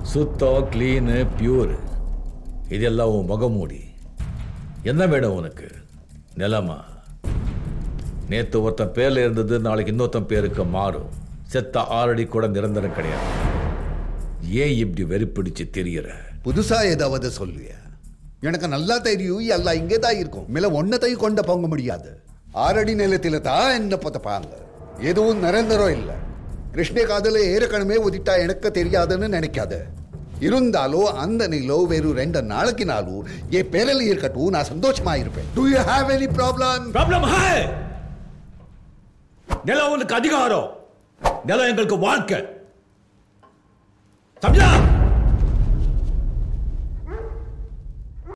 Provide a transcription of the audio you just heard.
சுத்தம் clean pure இதெல்லாம் உன் முகமூடி. என்ன வேணும் உனக்கு? நிலமா? நேத்து ஒருத்தன் பேர்ல இருந்தது நாளைக்கு இன்னொருத்தன் பேருக்கு மாறும். செத்த 6 அடி கூட நிரந்தரம் கிடையாது. ஏன் இப்படி வெறி பிடிச்சு தெரியற? புதுசா ஏதாவது சொல்லுவியா? எனக்கு நல்லா தெரியும் எல்லாம் இங்கே தான் இருக்கும். மேல ஒன்னத்தையும் கொண்ட போங்க முடியாது. 6 அடி நிலத்தில தான் என்ன பார்த்துப்பாங்க. எதுவும் நிரந்தரம் இல்லை. கிருஷ்ண காதல ஏற்கனவே ஒதிட்டா எனக்கு தெரியாதுன்னு நினைக்காத. இருந்தாலும் அந்த நிலம் வேறு 2 நாளைக்கு நாளும் என் பேரில் இருக்கட்டும், நான் சந்தோஷமா இருப்பேன். Do you have any problem? Problem ஹை. நிலம் உங்களுக்கு அதிகாரம், நிலம் எங்களுக்கு வாழ்க்கை. சம்ஜா?